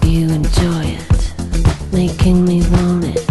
You enjoy it, making me want it.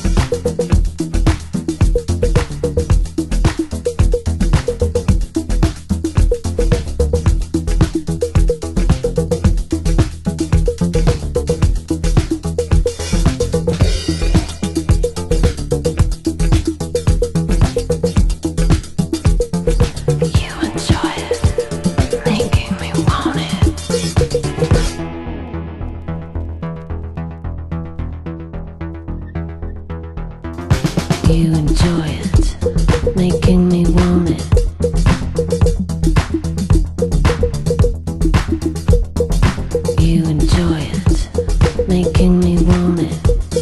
You enjoy it, making me want it. You enjoy it, making me want it.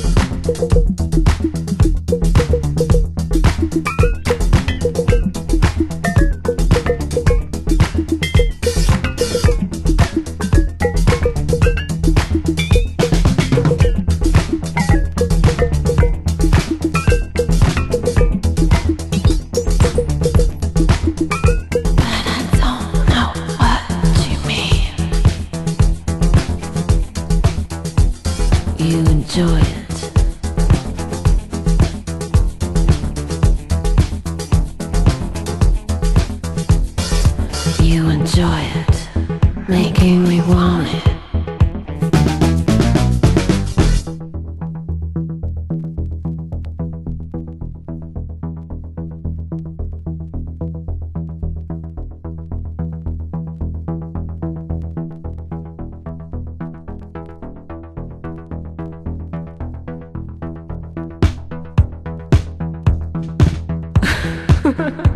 You enjoy it. You enjoy it, making me want it. Ha ha ha.